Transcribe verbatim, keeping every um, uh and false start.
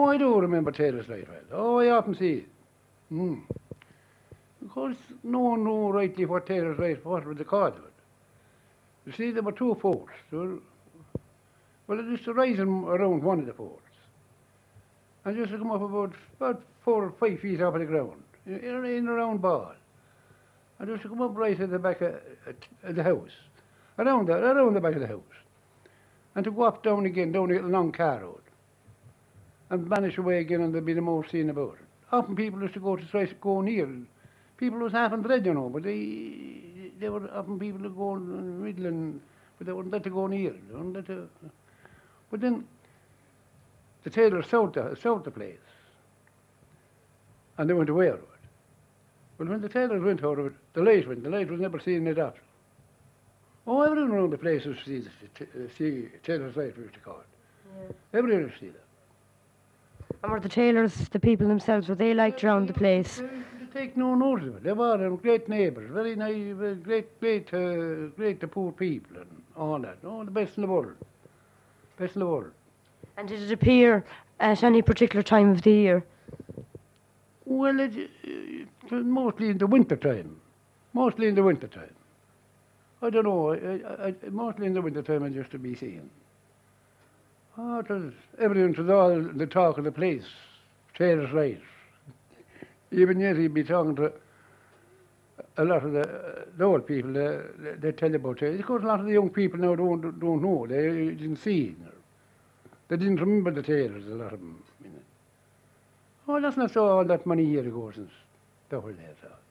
I do remember Taylor's Light well. Oh, I often see it. Mm. Of course, no one knew rightly what Taylor's Light, what was the cause of it. You see, there were two forts. There were, well, it used to rise in, around one of the forts. And it used to come up about, about four or five feet off of the ground, in, in a round ball. And it used to come up right at the back of, of the house, around the, around the back of the house. And to go up down again, down a long car road. And vanish away again, and there'd be the more seen about it. Often people used to go to try to go near. People was half and dread, you know, but they they were often people to go in the middle, and, but they wouldn't let to go near. They wouldn't let to, but then the Taylors sold the, sold the place, and they went away out of it. Well, when the Taylors went out of it, the light went. The light was never seen it after. Oh, everyone around the place used to see the see Taylor's Light, we used to call it. Yeah. Everyone used to see that. And were the Taylors, the people themselves, were they liked around the place? They, they take no notice of it. They were um, great neighbours, very nice, very great, great, uh, great to poor people and all that. Oh, the best in the world. Best in the world. And did it appear at any particular time of the year? Well, it, it was mostly in the winter time. Mostly in the winter time. I don't know, I, I, I, mostly in the winter time I used to be seeing. Oh, it was, everyone was all the talk of the place. Taylor's Light. Even yet he'd be talking to a lot of the, the old people, they, they tell you about it. Of course, a lot of the young people now don't, don't know, they didn't see it. They didn't remember the Taylors, a lot of them. You know. Oh, that's not so all that many years ago since that was there. So.